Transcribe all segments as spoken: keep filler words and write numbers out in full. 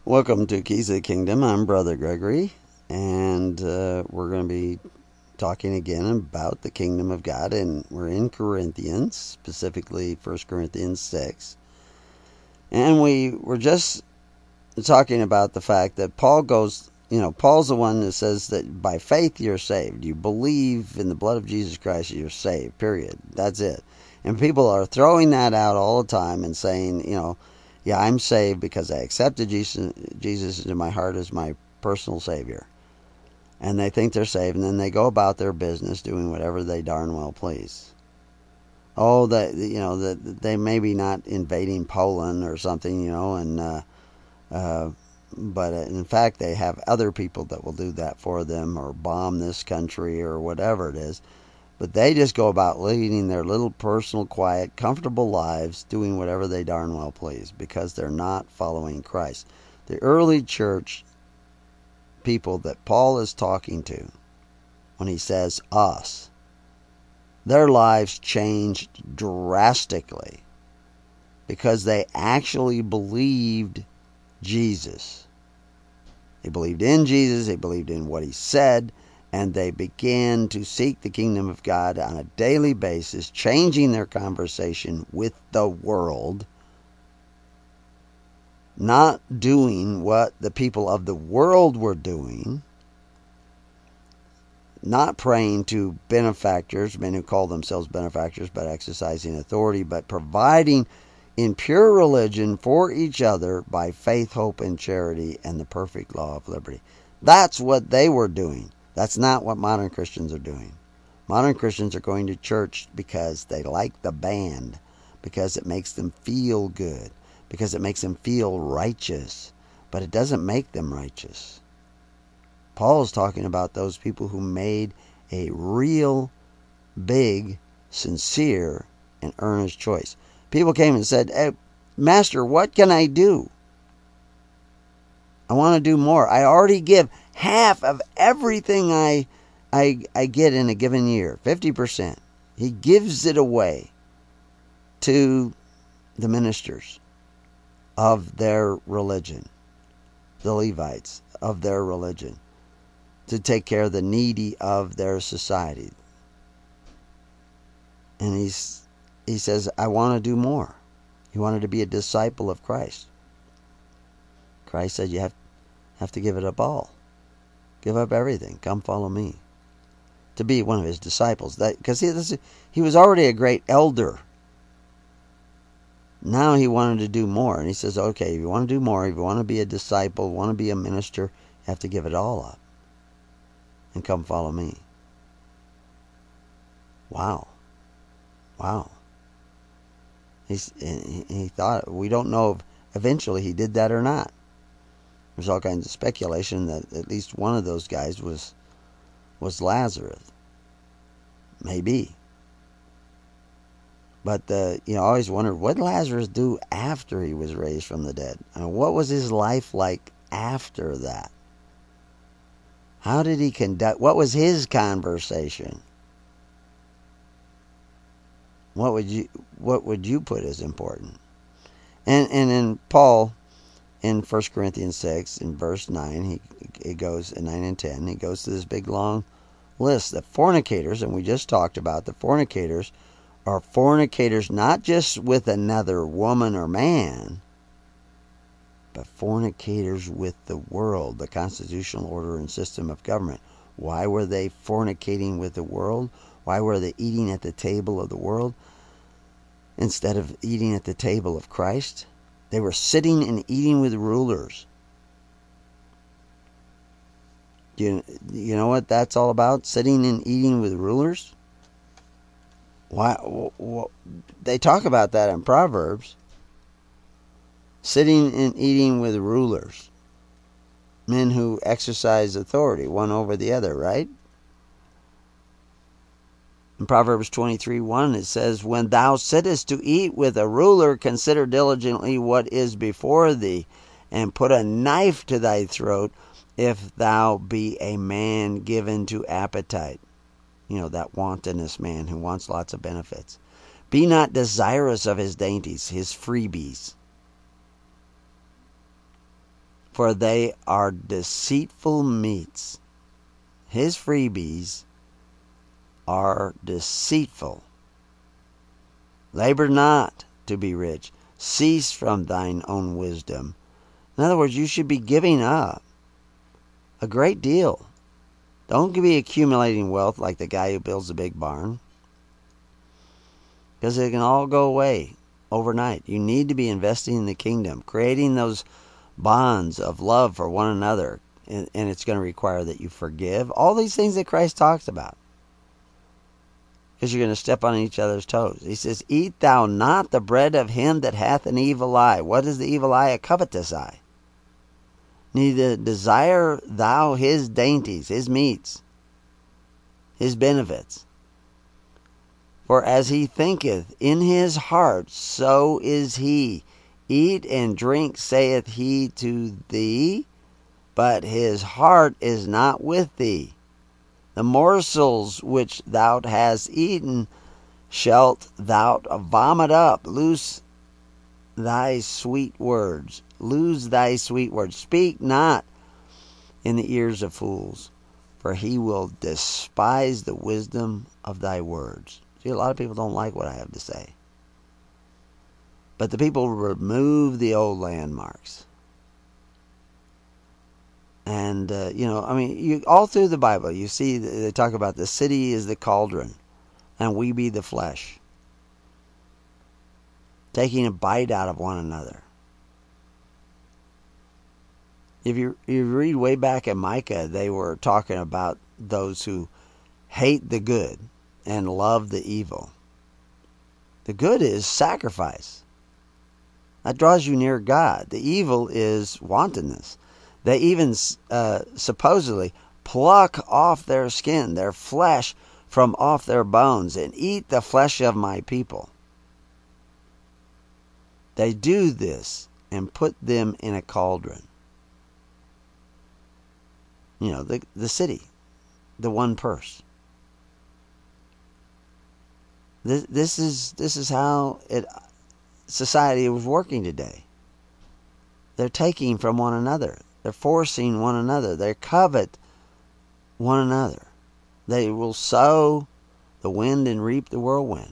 Welcome to Keys of the Kingdom. I'm Brother Gregory, and uh, we're going to be talking again about the kingdom of God, and we're in Corinthians, specifically First Corinthians six. And we were just talking about the fact that Paul goes, you know, Paul's the one that says that by faith you're saved. You believe in the blood of Jesus Christ, you're saved, period. That's it. And people are throwing that out all the time and saying, you know, yeah, I'm saved because I accepted Jesus, Jesus into my heart as my personal Savior. And they think they're saved, and then they go about their business doing whatever they darn well please. Oh, that you know, that they may be not invading Poland or something, you know, and uh, uh, but in fact they have other people that will do that for them, or bomb this country, or whatever it is. But they just go about leading their little personal, quiet, comfortable lives, doing whatever they darn well please, because they're not following Christ. The early church people that Paul is talking to, when he says us, their lives changed drastically because they actually believed Jesus. They believed in Jesus, they believed in what he said, and they began to seek the kingdom of God on a daily basis, changing their conversation with the world, not doing what the people of the world were doing, not praying to benefactors, men who call themselves benefactors but exercising authority, but providing in pure religion for each other by faith, hope, and charity, and the perfect law of liberty. That's what they were doing. That's not what modern Christians are doing. Modern Christians are going to church because they like the band, because it makes them feel good, because it makes them feel righteous, but it doesn't make them righteous. Paul is talking about those people who made a real, big, sincere, and earnest choice. People came and said, hey, Master, what can I do? I want to do more. I already give half of everything I, I, I get in a given year, fifty percent. He gives it away to the ministers of their religion, the Levites of their religion, to take care of the needy of their society. And he's, he says, I want to do more. He wanted to be a disciple of Christ. Christ said, you have, have to give it up all. Give up everything. Come follow me. To be one of his disciples. Because he, he was already a great elder. Now he wanted to do more. And he says, okay, if you want to do more, if you want to be a disciple, want to be a minister, you have to give it all up. And come follow me. Wow. Wow. He's, he, he thought, we don't know if eventually he did that or not. There's all kinds of speculation that at least one of those guys was was Lazarus. Maybe. But the, you know, I always wondered, what did Lazarus do after he was raised from the dead? I mean, what was his life like after that? How did he conduct, what was his conversation? What would you what would you put as important? And and in Paul, in First Corinthians six, in verse nine, he, he goes, in nine and ten, he goes to this big long list. The fornicators, and we just talked about the fornicators, are fornicators not just with another woman or man, but fornicators with the world, the constitutional order and system of government. Why were they fornicating with the world? Why were they eating at the table of the world instead of eating at the table of Christ? They were sitting and eating with rulers. You, you know what that's all about? Sitting and eating with rulers? Why? Wh- they talk about that in Proverbs. Sitting and eating with rulers. Men who exercise authority, one over the other, right? In Proverbs twenty-three one, it says, when thou sittest to eat with a ruler, consider diligently what is before thee, and put a knife to thy throat, if thou be a man given to appetite. You know, that wantonness man who wants lots of benefits. Be not desirous of his dainties, his freebies. for they are deceitful meats. His freebies are deceitful. Labor not to be rich. Cease from thine own wisdom. In other words, you should be giving up a great deal. Don't be accumulating wealth like the guy who builds a big barn, because it can all go away overnight. You need to be investing in the kingdom, creating those bonds of love for one another, and, and it's going to require that you forgive. All these things that Christ talks about, because you're going to step on each other's toes. He says, eat thou not the bread of him that hath an evil eye. What is the evil eye? A covetous eye. Neither desire thou his dainties, his meats, his benefits. For as he thinketh in his heart, so is he. Eat and drink, saith he to thee, but his heart is not with thee. The morsels which thou hast eaten shalt thou vomit up. Loose thy sweet words. Lose thy sweet words. Speak not in the ears of fools, for he will despise the wisdom of thy words. See, a lot of people don't like what I have to say. But the people remove the old landmarks. And, uh, you know, I mean, you, all through the Bible, you see they talk about the city is the cauldron, and we be the flesh. Taking a bite out of one another. If you, you read way back in Micah, they were talking about those who hate the good and love the evil. The good is sacrifice. That draws you near God. The evil is wantonness. They even uh, supposedly pluck off their skin, their flesh from off their bones, and eat the flesh of my people. They do this and put them in a cauldron. You know, the, the city, the one purse. This, this is this is how it society was working today. They're taking from one another. They're forcing one another. They covet one another. They will sow the wind and reap the whirlwind.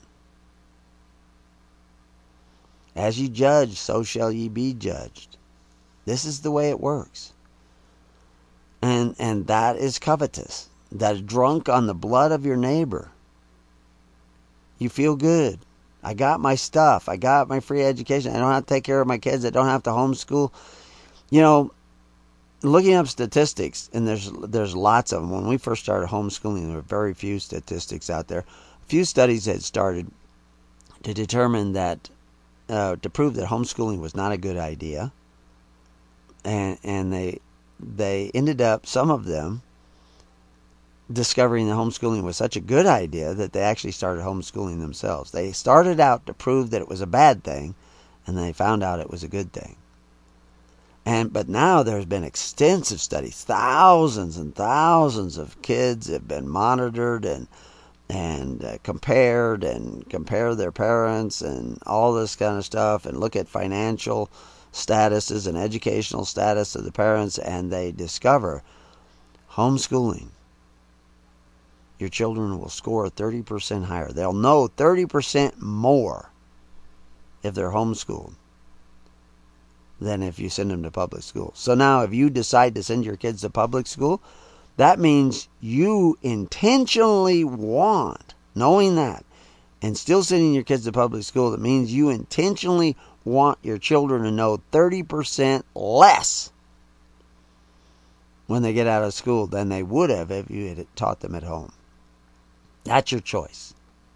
As ye judge, so shall ye be judged. This is the way it works. And and that is covetous. That is drunk on the blood of your neighbor. You feel good. I got my stuff. I got my free education. I don't have to take care of my kids. I don't have to homeschool. You know, looking up statistics, and there's there's lots of them. When we first started homeschooling, there were very few statistics out there. A few studies had started to determine that, uh, to prove that homeschooling was not a good idea. And and they they ended up, some of them, discovering that homeschooling was such a good idea that they actually started homeschooling themselves. They started out to prove that it was a bad thing, and they found out it was a good thing. And but now there's been extensive studies. Thousands and thousands of kids have been monitored and and uh, compared and compare their parents and all this kind of stuff, and look at financial statuses and educational status of the parents, and they discover homeschooling, your children will score thirty percent higher. They'll know thirty percent more if they're homeschooled than if you send them to public school. So now if you decide to send your kids to public school, that means you intentionally want, knowing that, and still sending your kids to public school, that means you intentionally want your children to know thirty percent less when they get out of school than they would have if you had taught them at home. That's your choice.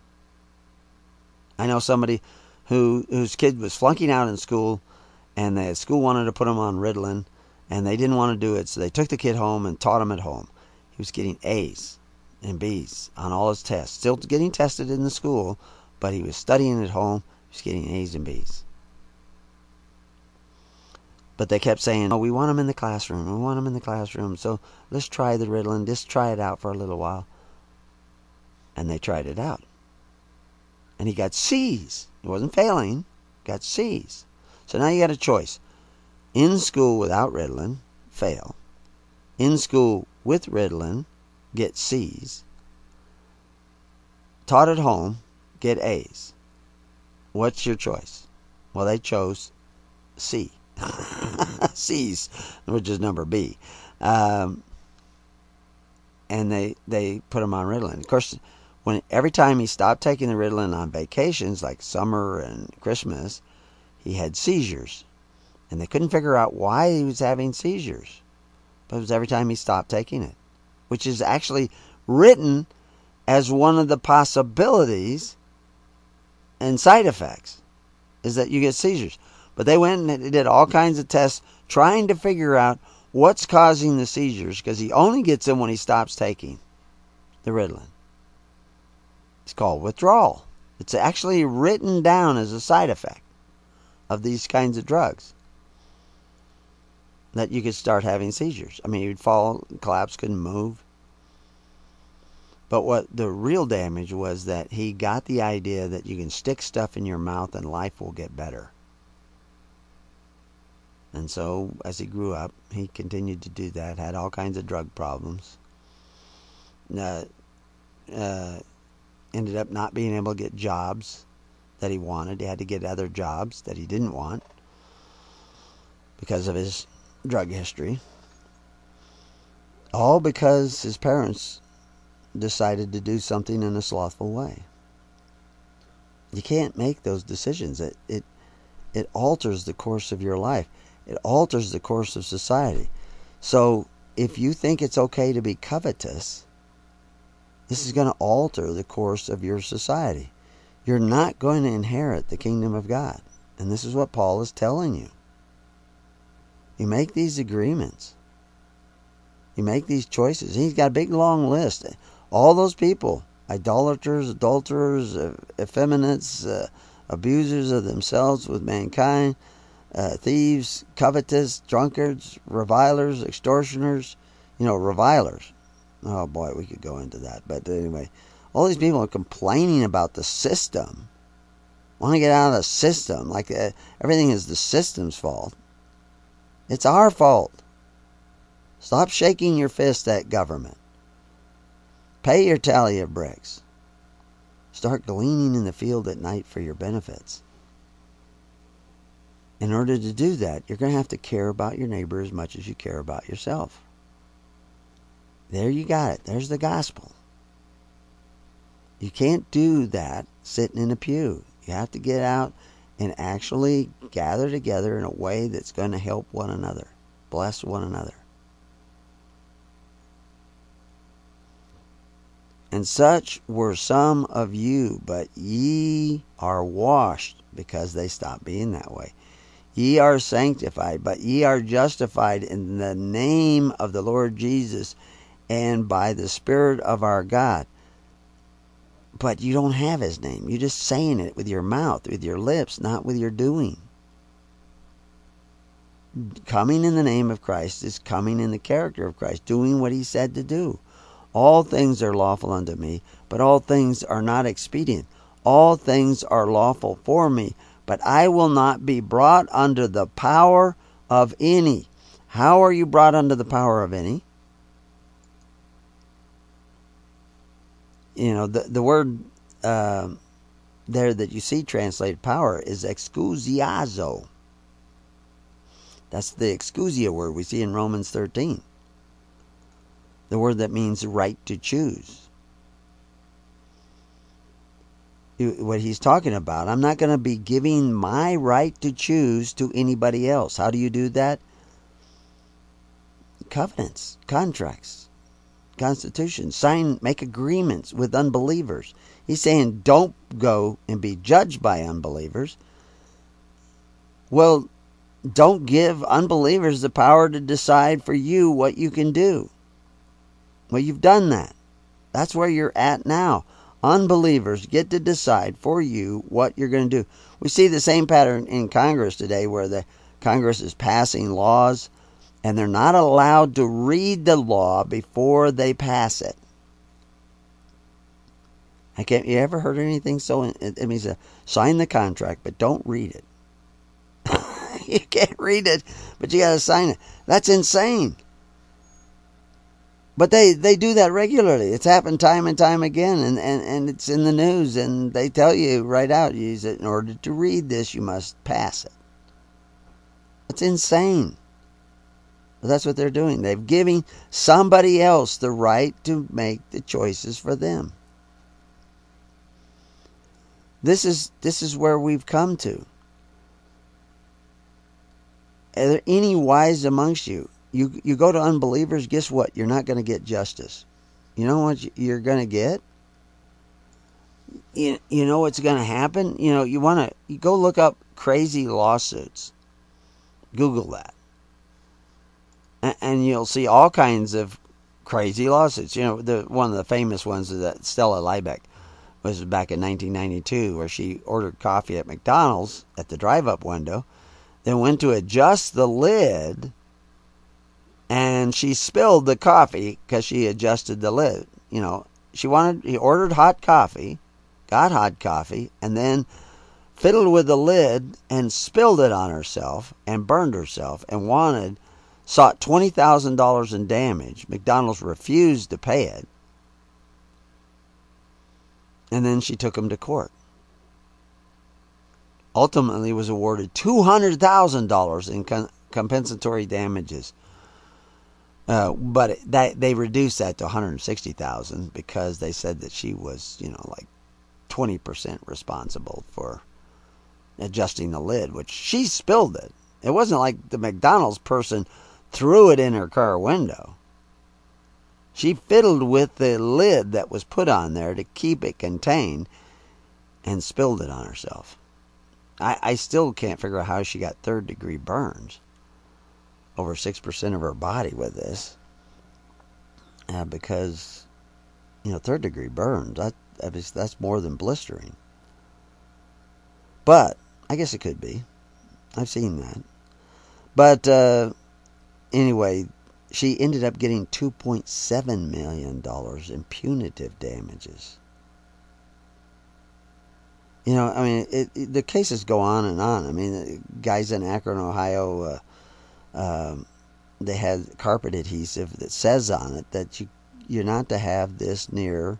I know somebody who whose kid was flunking out in school, and the school wanted to put him on Ritalin, and they didn't want to do it, so they took the kid home and taught him at home. He was getting A's and B's on all his tests. Still getting tested in the school, but he was studying at home. He was getting A's and B's. But they kept saying, oh, we want him in the classroom. We want him in the classroom. So let's try the Ritalin. Just try it out for a little while. And they tried it out. And he got C's. He wasn't failing. Got C's. So now you got a choice. In school without Ritalin, fail. In school with Ritalin, get C's. Taught at home, get A's. What's your choice? Well, they chose C. C's, which is number B. Um, and they, they put him on Ritalin. Of course, when every time he stopped taking the Ritalin on vacations, like summer and Christmas, he had seizures. And they couldn't figure out why he was having seizures. But it was every time he stopped taking it, which is actually written as one of the possibilities and side effects, is that you get seizures. But they went and did all kinds of tests trying to figure out what's causing the seizures, because he only gets them when he stops taking the Ritalin. It's called withdrawal. It's actually written down as a side effect of these kinds of drugs, that you could start having seizures. I mean, you'd fall, collapse, couldn't move. But what the real damage was, that he got the idea that you can stick stuff in your mouth and life will get better. And so, as he grew up, he continued to do that, had all kinds of drug problems. Uh, uh, ended up not being able to get jobs that he wanted. He had to get other jobs that he didn't want because of his drug history. All because his parents decided to do something in a slothful way. You can't make those decisions. It, it, it alters the course of your life. It alters the course of society. So if you think it's okay to be covetous, this is going to alter the course of your society. You're not going to inherit the kingdom of God. And this is what Paul is telling you. You make these agreements. You make these choices. He's got a big long list. All those people, idolaters, adulterers, effeminates, uh, abusers of themselves with mankind, uh, thieves, covetous, drunkards, revilers, extortioners, you know, revilers. Oh boy, we could go into that. But anyway, all these people are complaining about the system. Want to get out of the system. Like uh, everything is the system's fault. It's our fault. Stop shaking your fist at government. Pay your tally of bricks. Start gleaning in the field at night for your benefits. In order to do that, you're going to have to care about your neighbor as much as you care about yourself. There you got it. There's the gospel. You can't do that sitting in a pew. You have to get out and actually gather together in a way that's going to help one another, bless one another. And such were some of you, but ye are washed, because they stopped being that way. Ye are sanctified, but ye are justified in the name of the Lord Jesus and by the Spirit of our God. But you don't have his name. You're just saying it with your mouth, with your lips, not with your doing. Coming in the name of Christ is coming in the character of Christ, doing what he said to do. All things are lawful unto me, but all things are not expedient. All things are lawful for me, but I will not be brought under the power of any. How are you brought under the power of any? You know, the, the word uh, there that you see translated power is exousiazo. That's the exousia word we see in Romans thirteen. The word that means right to choose. What he's talking about, I'm not going to be giving my right to choose to anybody else. How do you do that? Covenants, contracts, constitutions, sign, make agreements with unbelievers. He's saying don't go and be judged by unbelievers. Well, don't give unbelievers the power to decide for you what you can do. Well, you've done that. That's where you're at now. Unbelievers get to decide for you what you're going to do. We see the same pattern in Congress today, where the Congress is passing laws and they're not allowed to read the law before they pass it. I can't, you ever heard anything so? It means uh, sign the contract, but don't read it. You can't read it, but you got to sign it. That's insane. But they, they do that regularly. It's happened time and time again, and, and, and it's in the news, and they tell you right out, use it in order to read this, you must pass it. It's insane. But that's what they're doing. They're giving somebody else the right to make the choices for them. This is this is where we've come to. Are there any wise amongst you? You you go to unbelievers, guess what? You're not going to get justice. You know what you're going to get? You, you know what's going to happen? You know, you want to you go look up crazy lawsuits. Google that. And, and you'll see all kinds of crazy lawsuits. You know, the one of the famous ones is that Stella Liebeck was back in nineteen ninety-two, where she ordered coffee at McDonald's at the drive-up window, then went to adjust the lid, and she spilled the coffee because she adjusted the lid. You know, she wanted, he ordered hot coffee, got hot coffee, and then fiddled with the lid and spilled it on herself and burned herself and wanted, sought twenty thousand dollars in damage. McDonald's refused to pay it. And then she took him to court. Ultimately was awarded two hundred thousand dollars in compensatory damages. Uh, but it, that, they reduced that to one hundred sixty thousand dollars because they said that she was, you know, like twenty percent responsible for adjusting the lid, which she spilled it. It wasn't like the McDonald's person threw it in her car window. She fiddled with the lid that was put on there to keep it contained and spilled it on herself. I, I still can't figure out how she got third degree burns. Over six percent of her body with this. Uh, because, you know, third degree burns, that, that's more than blistering. But, I guess it could be. I've seen that. But, uh, anyway, she ended up getting two point seven million dollars in punitive damages. You know, I mean, it, it, the cases go on and on. I mean, guys in Akron, Ohio, uh, um, they had carpet adhesive that says on it that you, you're not to have this near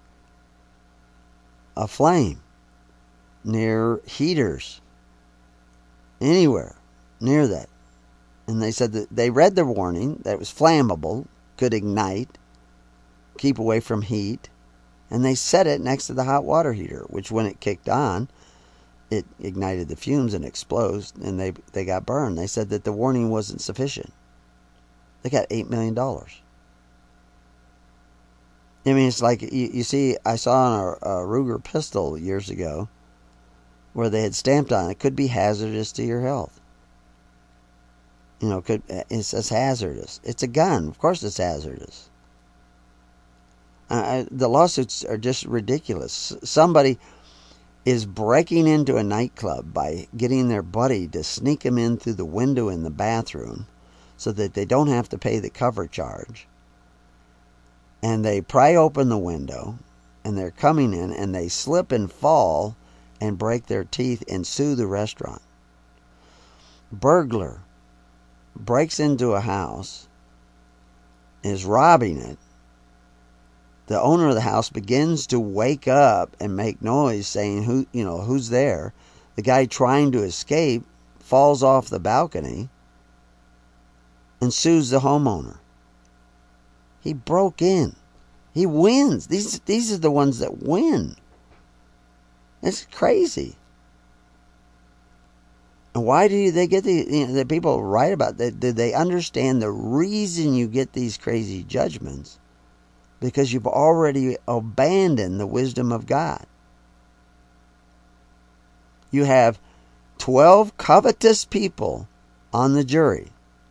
a flame, near heaters, anywhere near that. And they said that they read the warning that it was flammable, could ignite, keep away from heat, and they set it next to the hot water heater, which when it kicked on, it ignited the fumes and exploded, and they, they got burned. They said that the warning wasn't sufficient. They got eight million dollars. I mean, it's like, you, you see, I saw on a, a Ruger pistol years ago where they had stamped on it, could be hazardous to your health. You know, could it says hazardous. It's a gun. Of course it's hazardous. Uh, the lawsuits are just ridiculous. Somebody is breaking into a nightclub by getting their buddy to sneak them in through the window in the bathroom so that they don't have to pay the cover charge. And they pry open the window, and they're coming in, and they slip and fall and break their teeth and sue the restaurant. Burglar breaks into a house, is robbing it. The owner of the house begins to wake up and make noise saying, who, you know, who's there? The guy trying to escape falls off the balcony and sues the homeowner. He broke in. He wins. These, these are the ones that win. It's crazy. And why do they get the, you know, the people write about that? Did they understand the reason you get these crazy judgments? Because you've already abandoned the wisdom of God. You have twelve covetous people on the jury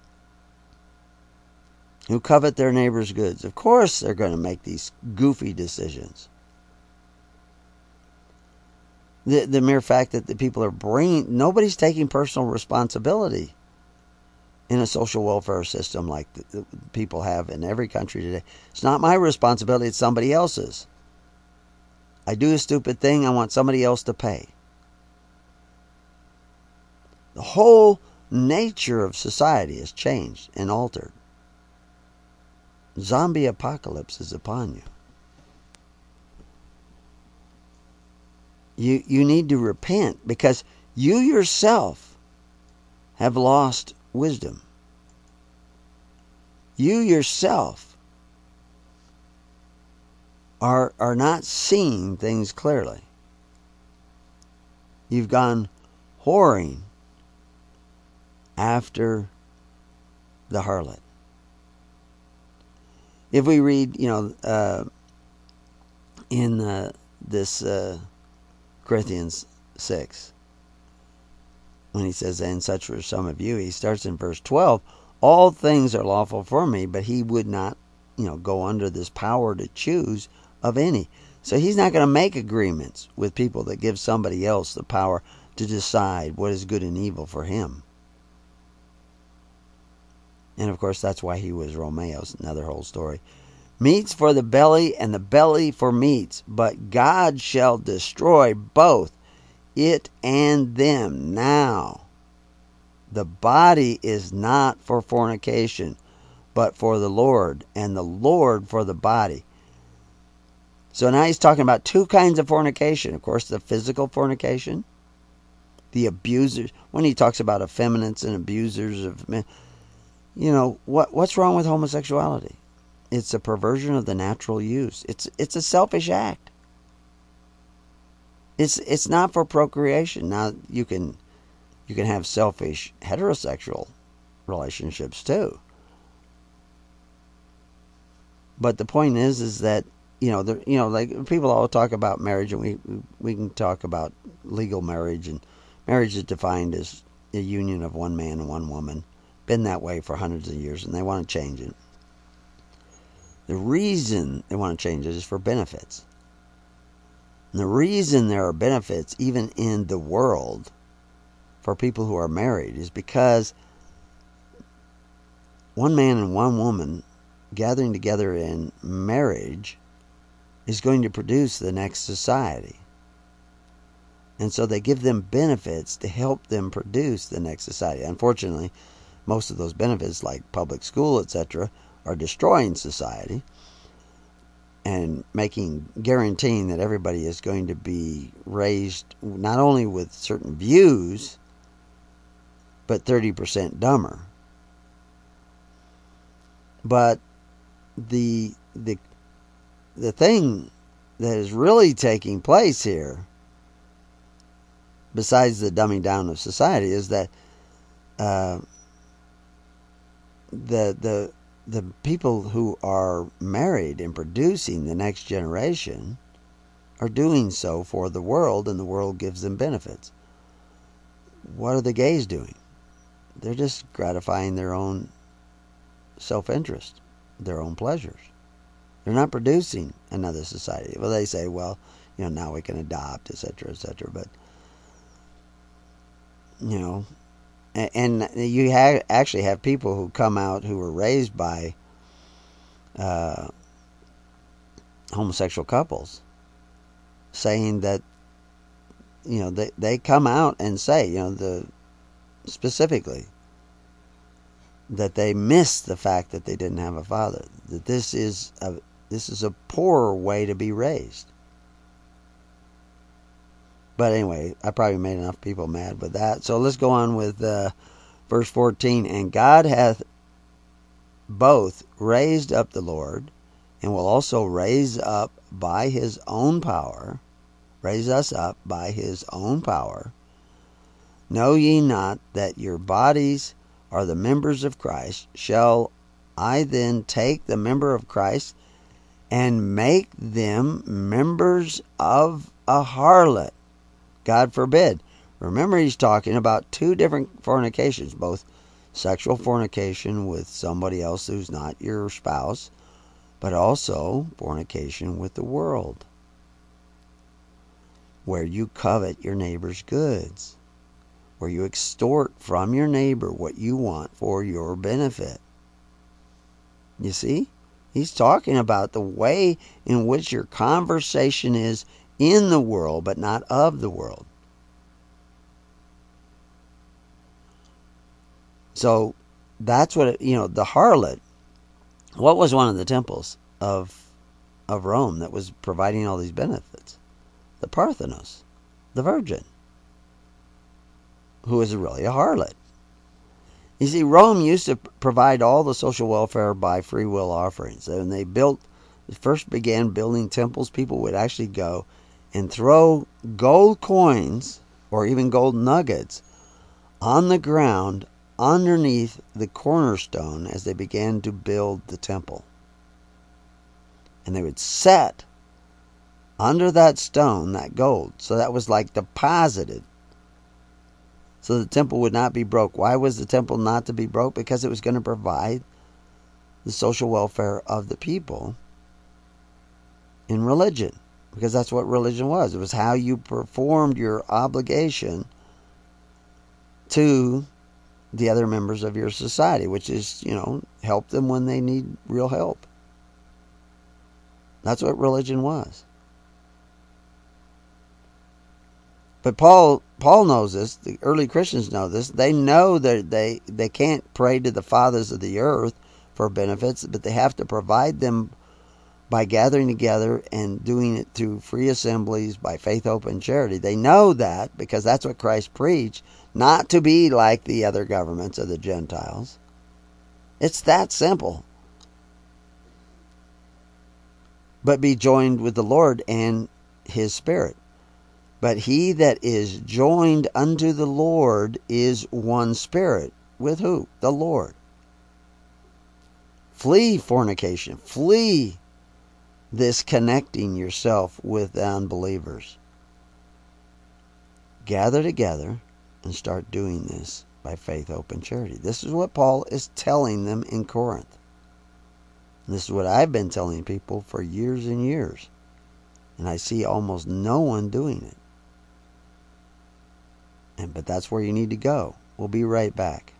who covet their neighbor's goods. Of course they're going to make these goofy decisions. The, the mere fact that the people are bringing, nobody's taking personal responsibility in a social welfare system like the, the people have in every country today. It's not my responsibility, it's somebody else's. I do a stupid thing, I want somebody else to pay. The whole nature of society has changed and altered. Zombie apocalypse is upon you. You, you need to repent because you yourself have lost wisdom. You yourself are, are not seeing things clearly. You've gone whoring after the harlot. If we read, you know, uh, in uh, this uh, Corinthians six, when he says, and such were some of you, he starts in verse twelve, all things are lawful for me, but he would not, you know, go under this power to choose of any. So he's not going to make agreements with people that give somebody else the power to decide what is good and evil for him. And of course, that's why he was Romeos, another whole story. Meats for the belly, and the belly for meats, but God shall destroy both it and them. Now, the body is not for fornication, but for the Lord, and the Lord for the body. So now he's talking about two kinds of fornication. Of course, the physical fornication, the abusers. When he talks about effeminates and abusers of men, you know, what what's wrong with homosexuality? It's a perversion of the natural use. It's it's a selfish act. It's it's not for procreation. Now you can you can have selfish heterosexual relationships too. But the point is is that, you know, the, you know, like people all talk about marriage, and we we can talk about legal marriage, and marriage is defined as a union of one man and one woman. Been that way for hundreds of years, and they want to change it. The reason they want to change it is for benefits. And the reason there are benefits, even in the world, for people who are married is because one man and one woman gathering together in marriage is going to produce the next society. And so they give them benefits to help them produce the next society. Unfortunately, most of those benefits, like public school, et cetera, are destroying society and making, guaranteeing that everybody is going to be raised not only with certain views, but thirty percent dumber. But the the the thing that is really taking place here, besides the dumbing down of society, is that uh, the the the people who are married and producing the next generation are doing so for the world, and the world gives them benefits. What are the gays doing? They're just gratifying their own self-interest, their own pleasures. They're not producing another society. Well, they say, well, you know, now we can adopt, et cetera, et cetera. But, you know, and you ha- actually have people who come out who were raised by uh, homosexual couples saying that, you know, they, they come out and say, you know, the specifically that they miss the fact that they didn't have a father, that this is a this is a poorer way to be raised. But anyway, I probably made enough people mad with that. So let's go on with uh, verse fourteen. And God hath both raised up the Lord, and will also raise up by his own power, raise us up by his own power. Know ye not that your bodies are the members of Christ? Shall I then take the member of Christ and make them members of a harlot? God forbid. Remember, he's talking about two different fornications, both sexual fornication with somebody else who's not your spouse, but also fornication with the world, where you covet your neighbor's goods, where you extort from your neighbor what you want for your benefit. You see? He's talking about the way in which your conversation is in the world, but not of the world. So that's what it, you know. The harlot. What was one of the temples of of Rome that was providing all these benefits? The Parthenos, the Virgin, who is really a harlot. You see, Rome used to provide all the social welfare by free will offerings. And they built, first began building temples, people would actually go and throw gold coins or even gold nuggets on the ground underneath the cornerstone as they began to build the temple. And they would set under that stone that gold. So that was like deposited. So the temple would not be broke. Why was the temple not to be broke? Because it was going to provide the social welfare of the people in religion. Because that's what religion was. It was how you performed your obligation to the other members of your society, which is, you know, help them when they need real help. That's what religion was. But Paul Paul knows this. The early Christians know this. They know that they, they can't pray to the fathers of the earth for benefits, but they have to provide them by gathering together and doing it through free assemblies, by faith, hope, and charity. They know that because that's what Christ preached, not to be like the other governments of the Gentiles. It's that simple. But be joined with the Lord and His Spirit. But he that is joined unto the Lord is one spirit. With who? The Lord. Flee fornication. Flee this connecting yourself with unbelievers. Gather together and start doing this by faith, hope, and charity. This is what Paul is telling them in Corinth. And this is what I've been telling people for years and years. And I see almost no one doing it. And, but that's where you need to go. We'll be right back.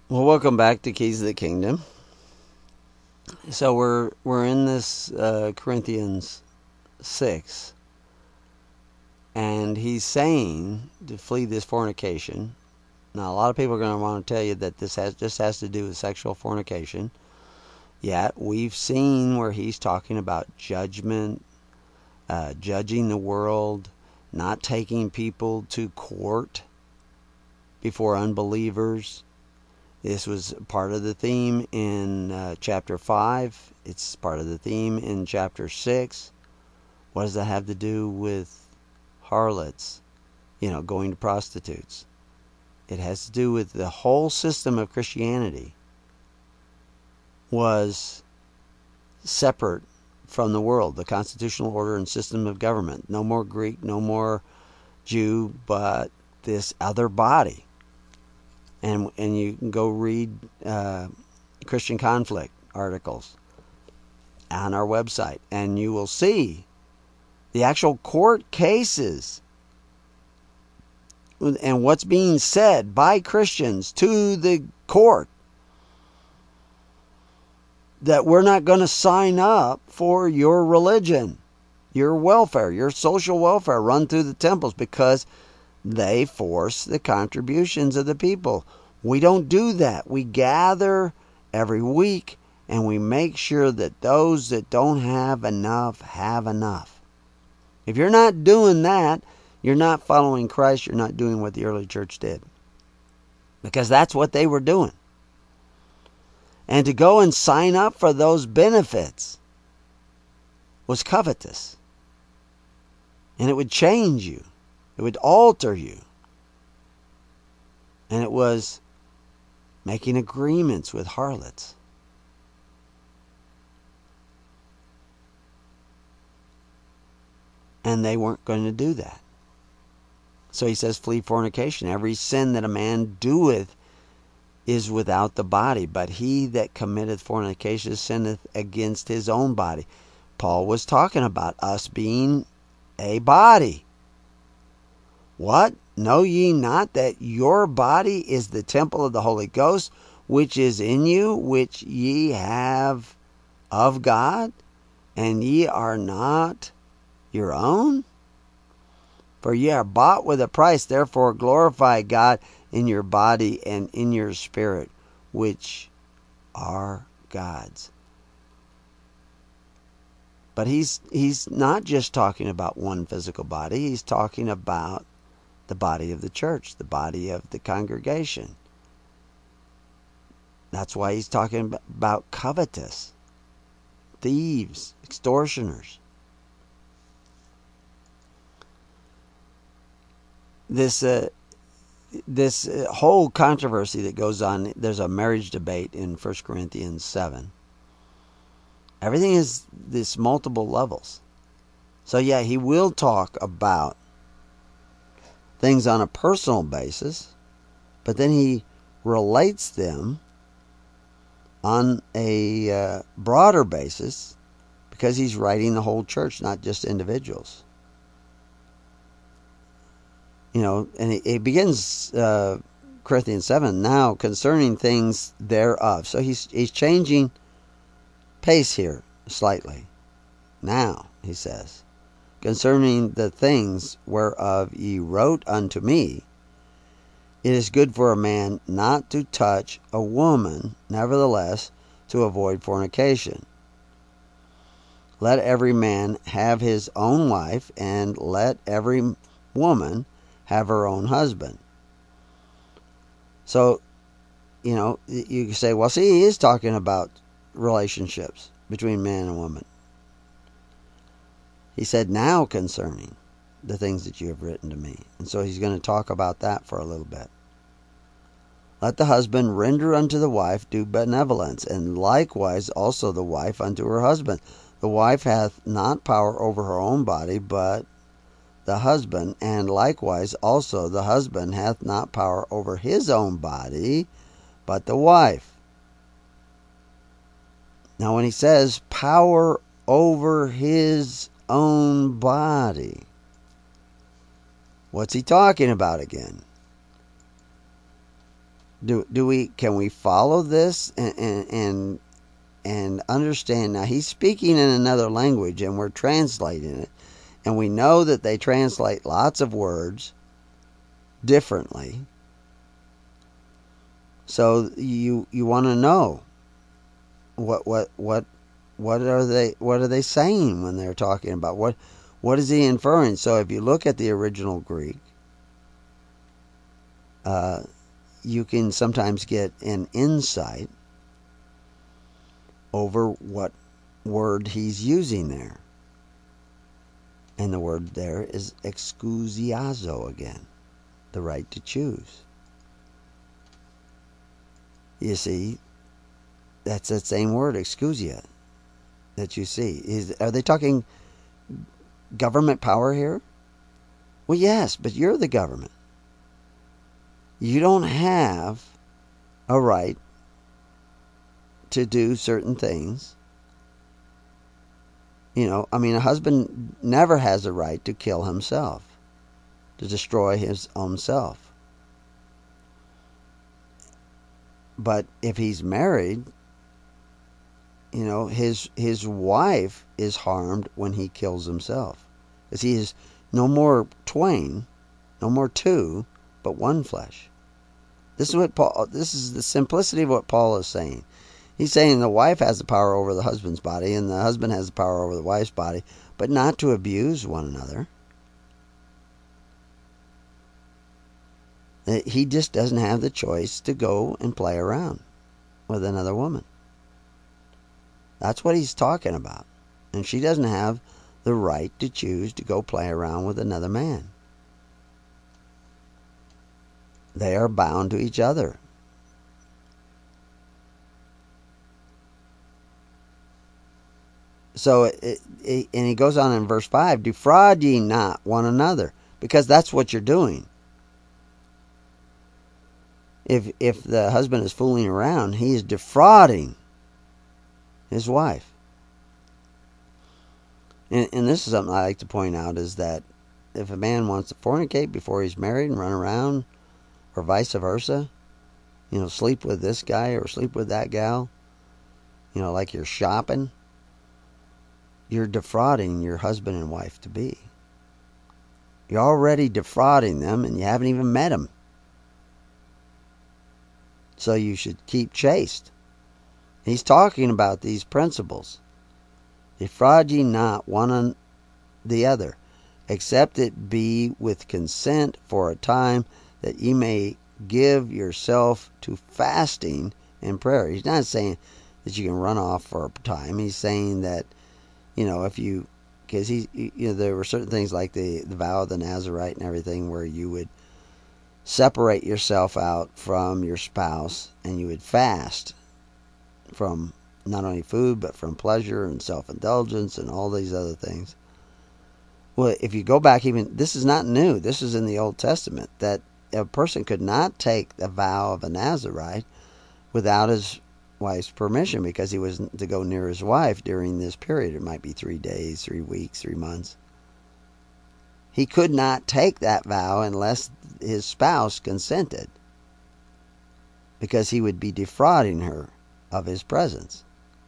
Well, welcome back to Keys of the Kingdom. So we're we're in this uh, Corinthians six, and he's saying to flee this fornication. Now, a lot of people are going to want to tell you that this has just has to do with sexual fornication. Yet we've seen where he's talking about judgment, uh, judging the world, not taking people to court before unbelievers. This was part of the theme in uh, chapter five. It's part of the theme in chapter six. What does that have to do with harlots? You know, going to prostitutes. It has to do with the whole system of Christianity was separate from the world, the constitutional order and system of government. No more Greek, no more Jew, but this other body. And and you can go read uh, Christian conflict articles on our website, and you will see the actual court cases and what's being said by Christians to the court, that we're not going to sign up for your religion, your welfare, your social welfare run through the temples, because they force the contributions of the people. We don't do that. We gather every week and we make sure that those that don't have enough have enough. If you're not doing that, you're not following Christ. You're not doing what the early church did, because that's what they were doing. And to go and sign up for those benefits was covetous. And it would change you. It would alter you. And it was making agreements with harlots. And they weren't going to do that. So he says, flee fornication. Every sin that a man doeth is without the body, but he that committeth fornication sinneth against his own body. Paul was talking about us being a body. What? Know ye not that your body is the temple of the Holy Ghost, which is in you, which ye have of God, and ye are not your own? For ye are bought with a price, therefore glorify God in your body and in your spirit, which are God's. But he's he's not just talking about one physical body. He's talking about the body of the church, the body of the congregation. That's why he's talking about covetous, thieves, extortioners. This uh, this uh, whole controversy that goes on, there's a marriage debate in First Corinthians seven. Everything is this multiple levels. So yeah, he will talk about things on a personal basis, but then he relates them on a uh, broader basis, because he's writing the whole church, not just individuals. You know, and it, it begins uh, Corinthians seven, now concerning things thereof. So he's he's changing pace here slightly. Now, he says, concerning the things whereof ye wrote unto me, it is good for a man not to touch a woman, nevertheless to avoid fornication. Let every man have his own wife, and let every woman have her own husband. So, you know, you can say, well, see, he is talking about relationships between man and woman. He said, now concerning the things that you have written to me. And so he's going to talk about that for a little bit. Let the husband render unto the wife due benevolence, and likewise also the wife unto her husband. The wife hath not power over her own body, but the husband, and likewise also the husband hath not power over his own body, but the wife. Now when he says power over his own body, what's he talking about again? Do do we can we follow this and and and, and understand? Now he's speaking in another language, and we're translating it, and we know that they translate lots of words differently. So you you want to know what what what what are they what are they saying when they're talking about what what is he inferring? So if you look at the original Greek, uh, you can sometimes get an insight over what word he's using there. And the word there is exousiazo again, the right to choose. You see, that's that same word, exousia, that you see. Is, are they talking government power here? Well, yes, but you're the government. You don't have a right to do certain things. You know, I mean, a husband never has a right to kill himself, to destroy his own self. But if he's married, you know, his his wife is harmed when he kills himself. Because he is no more twain, no more two, but one flesh. This is what Paul this is the simplicity of what Paul is saying. He's saying the wife has the power over the husband's body, and the husband has the power over the wife's body, but not to abuse one another. He just doesn't have the choice to go and play around with another woman. That's what he's talking about. And she doesn't have the right to choose to go play around with another man. They are bound to each other. So, it, it, and he goes on in verse five, defraud ye not one another, because that's what you're doing. If if the husband is fooling around, he is defrauding his wife. And, and this is something I like to point out, is that if a man wants to fornicate before he's married and run around, or vice versa, you know, sleep with this guy or sleep with that gal, you know, like you're shopping, you're defrauding your husband and wife to be. You're already defrauding them, and you haven't even met them. So you should keep chaste. He's talking about these principles. Defraud ye not one the other, except it be with consent for a time, that ye may give yourself to fasting and prayer. He's not saying that you can run off for a time. He's saying that, you know, if you, because he, you know, there were certain things like the, the vow of the Nazarite and everything, where you would separate yourself out from your spouse, and you would fast from not only food, but from pleasure and self-indulgence and all these other things. Well, if you go back, even, this is not new. This is in the Old Testament, that a person could not take the vow of a Nazarite without his wife's permission, because he was to go near his wife during this period. It might be three days, three weeks, three months. He could not take that vow unless his spouse consented, because he would be defrauding her of his presence.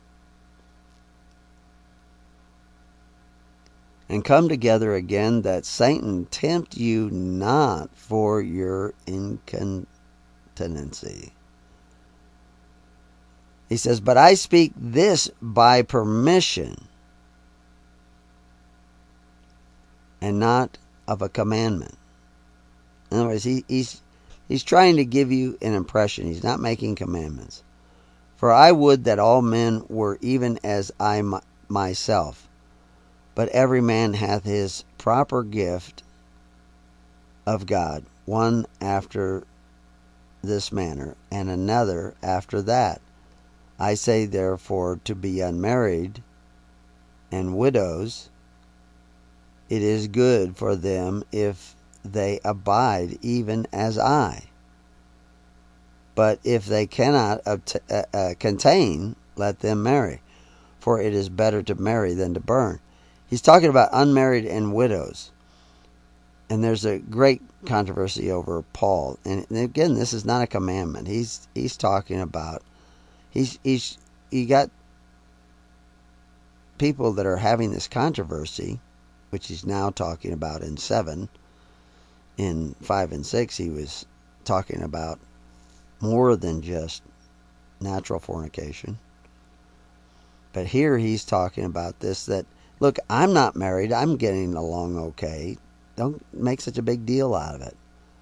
And come together again, that Satan tempt you not for your incontinency. He says, but I speak this by permission, and not of a commandment. In other words, he, he's, he's trying to give you an impression. He's not making commandments. For I would that all men were even as I my, myself. But every man hath his proper gift of God, one after this manner, and another after that. I say therefore to be unmarried and widows, it is good for them if they abide even as I. But if they cannot obta- uh, uh, contain, let them marry, for it is better to marry than to burn. He's talking about unmarried and widows. And there's a great controversy over Paul. And again, this is not a commandment. He's he's talking about he's he's you got people that are having this controversy, which he's now talking about in seven. In five and six, he was talking about more than just natural fornication. But here he's talking about this, that, look, I'm not married. I'm getting along okay. Don't make such a big deal out of it.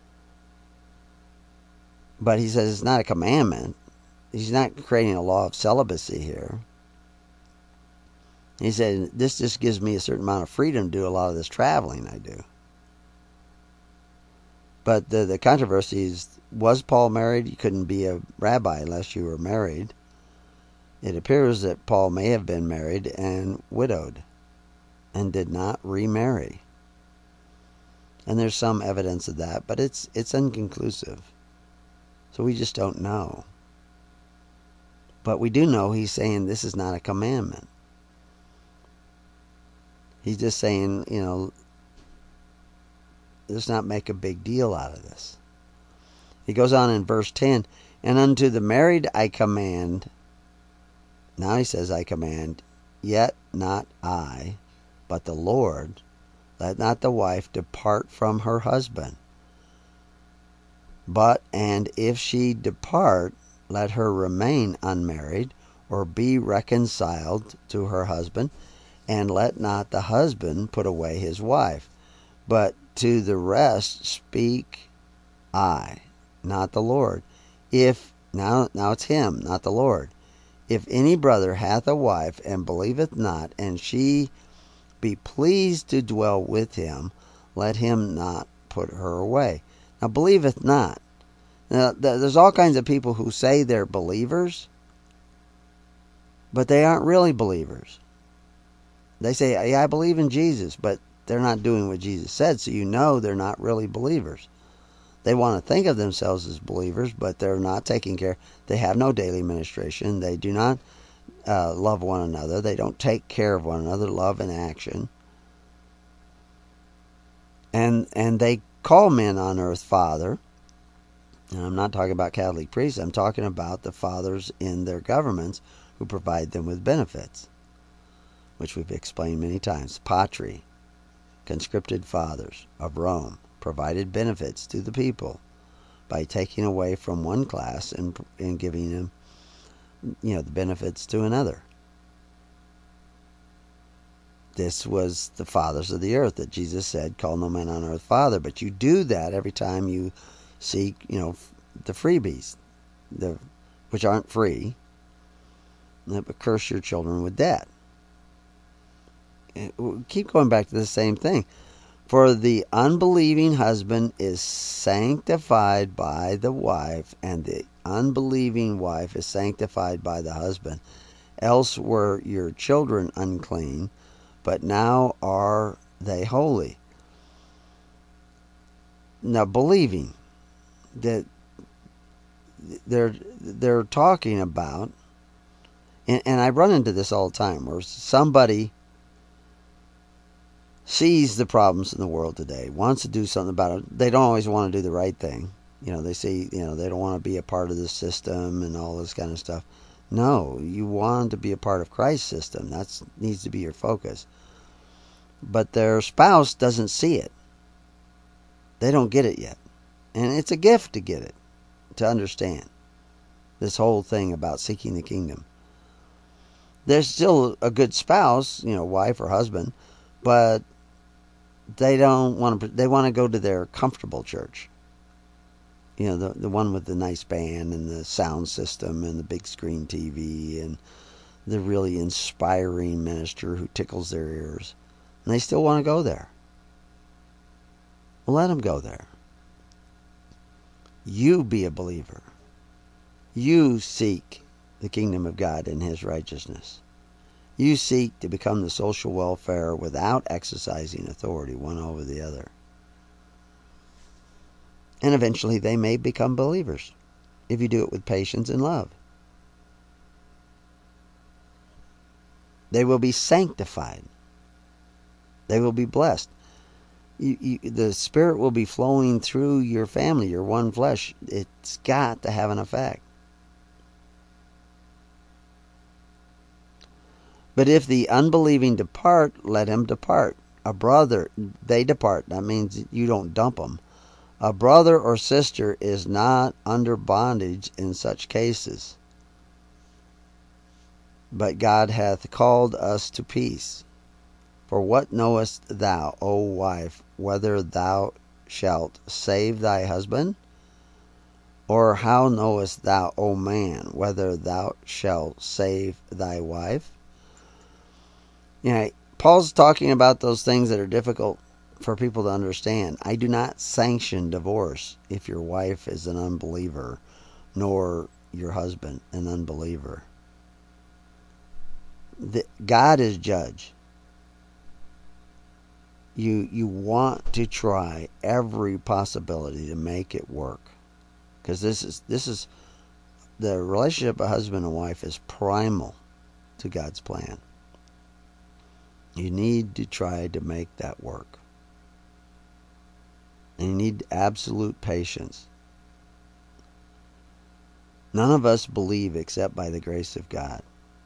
But he says it's not a commandment. He's not creating a law of celibacy here. He said, this just gives me a certain amount of freedom to do a lot of this traveling I do. But the, the controversy is, was Paul married? You couldn't be a rabbi unless you were married. It appears that Paul may have been married and widowed and did not remarry. And there's some evidence of that, but it's it's inconclusive. So we just don't know. But we do know he's saying this is not a commandment. He's just saying, you know, let's not make a big deal out of this. He goes on in verse ten, and unto the married I command, now he says I command, yet not I, but the Lord, let not the wife depart from her husband. But, and if she depart, let her remain unmarried, or be reconciled to her husband, and let not the husband put away his wife. But to the rest speak I, not the Lord. If, now, now it's him, not the Lord. If any brother hath a wife, and believeth not, and she be pleased to dwell with him, let him not put her away. Now, believeth not. Now, there's all kinds of people who say they're believers, but they aren't really believers. They say, yeah, I believe in Jesus, but they're not doing what Jesus said, so you know they're not really believers. They want to think of themselves as believers, but they're not taking care. They have no daily ministration. They do not uh, love one another. They don't take care of one another, love in action. And and they call men on earth Father. And I'm not talking about Catholic priests. I'm talking about the fathers in their governments who provide them with benefits, which we've explained many times. Patri, conscripted fathers of Rome, provided benefits to the people by taking away from one class and, and giving them, you know, the benefits to another. This was the fathers of the earth that Jesus said, call no man on earth father. But you do that every time you seek, you know, the freebies, the which aren't free, but curse your children with debt. Keep going back to the same thing. For the unbelieving husband is sanctified by the wife, and the unbelieving wife is sanctified by the husband. Else were your children unclean, but now are they holy. Now, believing that they're they're talking about, and, and I run into this all the time, where somebody sees the problems in the world today, wants to do something about it. They don't always want to do the right thing. You know, they see, you know, they don't want to be a part of the system and all this kind of stuff. No, you want to be a part of Christ's system. That needs to be your focus. But their spouse doesn't see it. They don't get it yet. And it's a gift to get it, to understand this whole thing about seeking the kingdom. There's still a good spouse, you know, wife or husband, but they don't want to. They want to go to their comfortable church. You know, the the one with the nice band and the sound system and the big screen T V and the really inspiring minister who tickles their ears, and they still want to go there. Well, let them go there. You be a believer. You seek the kingdom of God and His righteousness. You seek to become the social welfare without exercising authority one over the other. And eventually they may become believers if you do it with patience and love. They will be sanctified. They will be blessed. You, you, the Spirit will be flowing through your family, your one flesh. It's got to have an effect. But if the unbelieving depart, let him depart. A brother, they depart. That means you don't dump them. A brother or sister is not under bondage in such cases, but God hath called us to peace. For what knowest thou, O wife, whether thou shalt save thy husband? Or how knowest thou, O man, whether thou shalt save thy wife? You know, Paul's talking about those things that are difficult for people to understand. I do not sanction divorce if your wife is an unbeliever, nor your husband an unbeliever. The, God is judge. You you want to try every possibility to make it work, because this is this is the relationship of husband and wife is primal to God's plan. You need to try to make that work, and you need absolute patience. None of us believe except by the grace of God,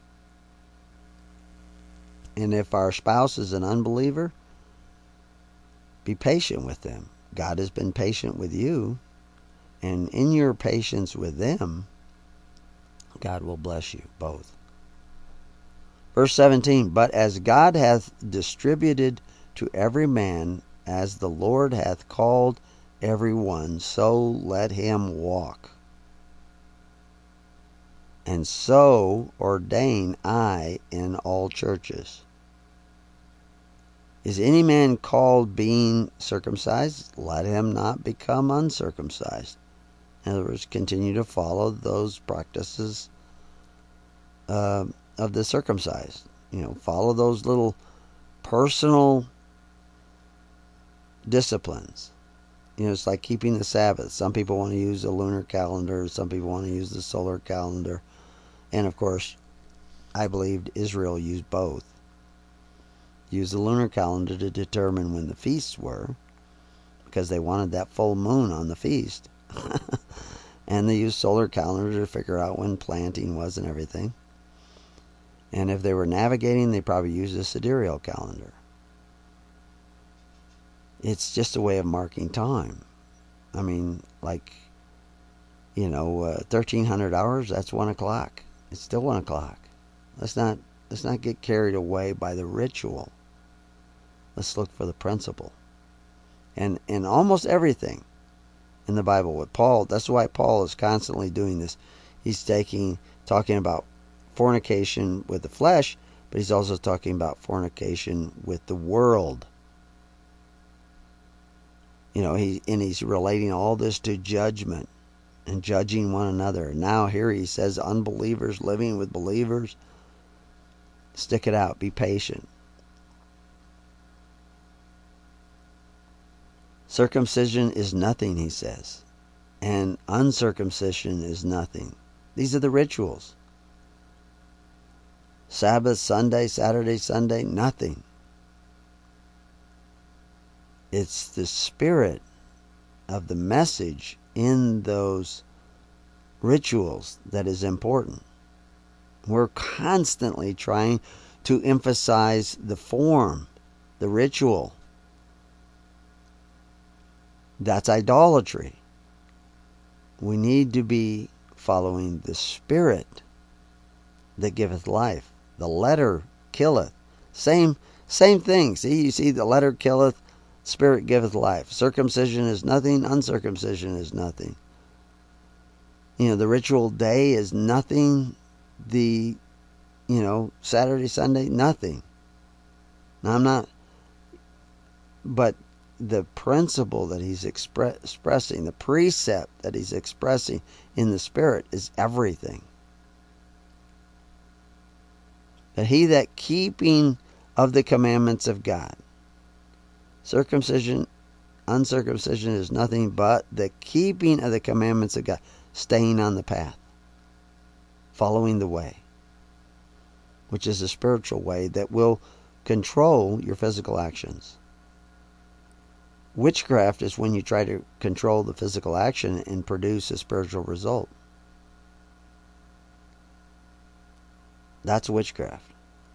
and if our spouse is an unbeliever, be patient with them. God has been patient with you, and in your patience with them, God will bless you both. Verse seventeen, but as God hath distributed to every man, as the Lord hath called every one, so let him walk. And so ordain I in all churches. Is any man called being circumcised? Let him not become uncircumcised. In other words, continue to follow those practices uh, of the circumcised. You know, follow those little personal disciplines. You know, it's like keeping the Sabbath. Some people want to use the lunar calendar. Some people want to use the solar calendar. And of course, I believed Israel used both. Used the lunar calendar to determine when the feasts were, because they wanted that full moon on the feast. And they used solar calendar to figure out when planting was and everything. And if they were navigating, they probably used a sidereal calendar. It's just a way of marking time. I mean, like, you know, uh, thirteen hundred hours, that's one o'clock. It's still one o'clock. Let's not, let's not get carried away by the ritual. Let's look for the principle. And in almost everything in the Bible with Paul, that's why Paul is constantly doing this. He's taking, talking about fornication with the flesh, but he's also talking about fornication with the world. You know, he and he's relating all this to judgment and judging one another. Now here he says unbelievers living with believers. Stick it out. Be patient. Circumcision is nothing, he says, and uncircumcision is nothing. These are the rituals. Sabbath, Sunday, Saturday, Sunday, nothing. It's the spirit of the message in those rituals that is important. We're constantly trying to emphasize the form, the ritual. That's idolatry. We need to be following the Spirit that giveth life. The letter killeth. Same same thing. See, you see the letter killeth, Spirit giveth life. Circumcision is nothing, uncircumcision is nothing. You know, the ritual day is nothing. The, you know, Saturday, Sunday, nothing. Now, I'm not, but the principle that he's expre- expressing, the precept that he's expressing in the Spirit is everything. That he that keeping of the commandments of God, circumcision, uncircumcision is nothing but the keeping of the commandments of God, staying on the path, following the way, which is a spiritual way that will control your physical actions. Witchcraft is when you try to control the physical action and produce a spiritual result. That's witchcraft.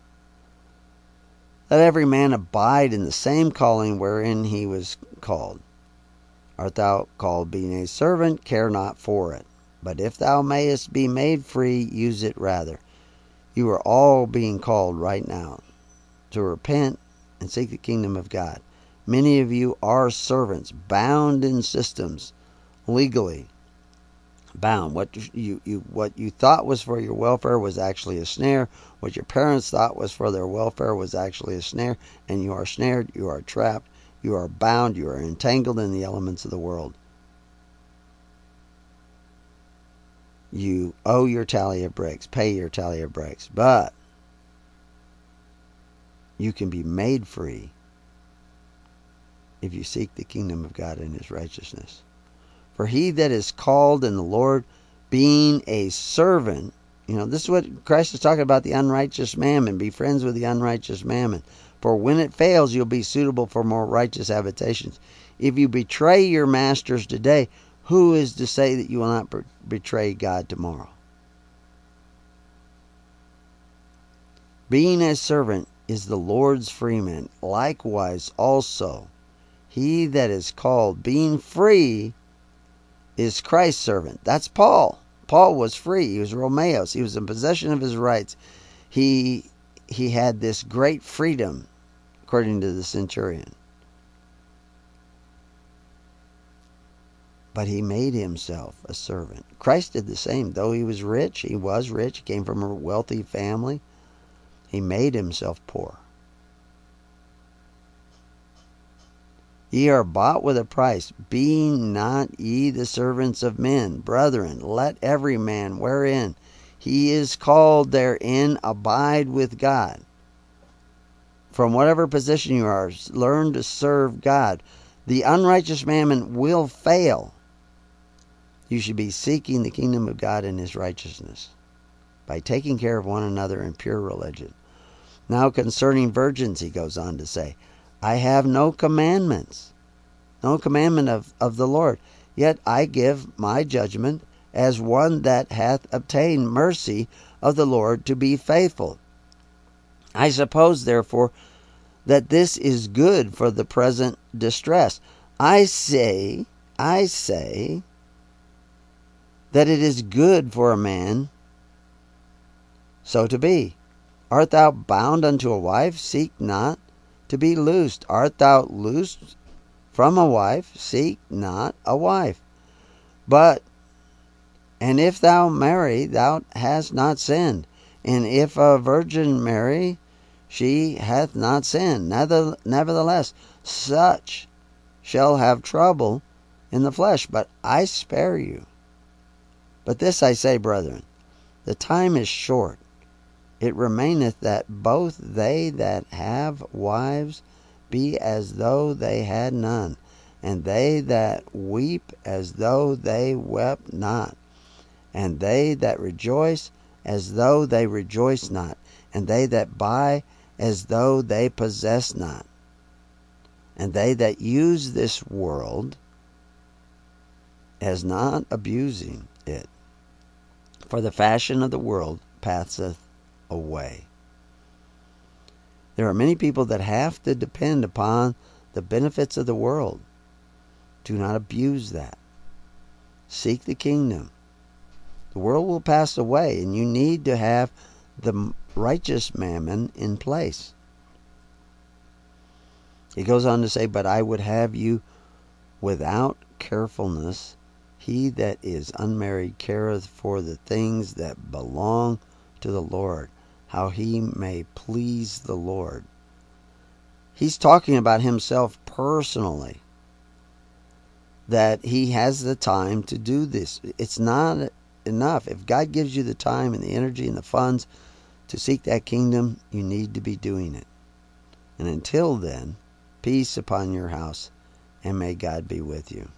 Let every man abide in the same calling wherein he was called. Art thou called being a servant? Care not for it. But if thou mayest be made free, use it rather. You are all being called right now to repent and seek the kingdom of God. Many of you are servants, bound in systems, legally bound. What you, you what you thought was for your welfare was actually a snare. What your parents thought was for their welfare was actually a snare. And you are snared, you are trapped, you are bound, you are entangled in the elements of the world. You owe your tally of bricks, pay your tally of bricks, but you can be made free if you seek the kingdom of God and his righteousness. For he that is called in the Lord, being a servant, you know, this is what Christ is talking about, the unrighteous mammon. Be friends with the unrighteous mammon. For when it fails, you'll be suitable for more righteous habitations. If you betray your masters today, who is to say that you will not betray God tomorrow? Being a servant is the Lord's freeman. Likewise also, he that is called, being free, is Christ's servant. That's Paul. Paul was free. He was Romeos. He was in possession of his rights. He, he had this great freedom, according to the centurion. But he made himself a servant. Christ did the same. Though he was rich, he was rich. He came from a wealthy family. He made himself poor. Ye are bought with a price. Be not ye the servants of men. Brethren, let every man wherein he is called therein abide with God. From whatever position you are, learn to serve God. The unrighteous mammon will fail. You should be seeking the kingdom of God and his righteousness by taking care of one another in pure religion. Now concerning virgins, he goes on to say, I have no commandments, no commandment of, of the Lord, yet I give my judgment as one that hath obtained mercy of the Lord to be faithful. I suppose, therefore, that this is good for the present distress. I say, I say, that it is good for a man so to be. Art thou bound unto a wife? Seek not to be loosed. Art thou loosed from a wife? Seek not a wife. But, and if thou marry, thou hast not sinned. And if a virgin marry, she hath not sinned. Nevertheless, such shall have trouble in the flesh, but I spare you. But this I say, brethren, the time is short. It remaineth that both they that have wives be as though they had none, and they that weep as though they wept not, and they that rejoice as though they rejoice not, and they that buy as though they possess not, and they that use this world as not abusing it. For the fashion of the world passeth away. There are many people that have to depend upon the benefits of the world. Do not abuse that. Seek the kingdom. The world will pass away, and you need to have the righteous mammon in place. He goes on to say, but I would have you without carefulness. He that is unmarried careth for the things that belong to the Lord, how he may please the Lord. He's talking about himself personally, that he has the time to do this. It's not enough. If God gives you the time and the energy and the funds to seek that kingdom, you need to be doing it. And until then, peace upon your house, and may God be with you.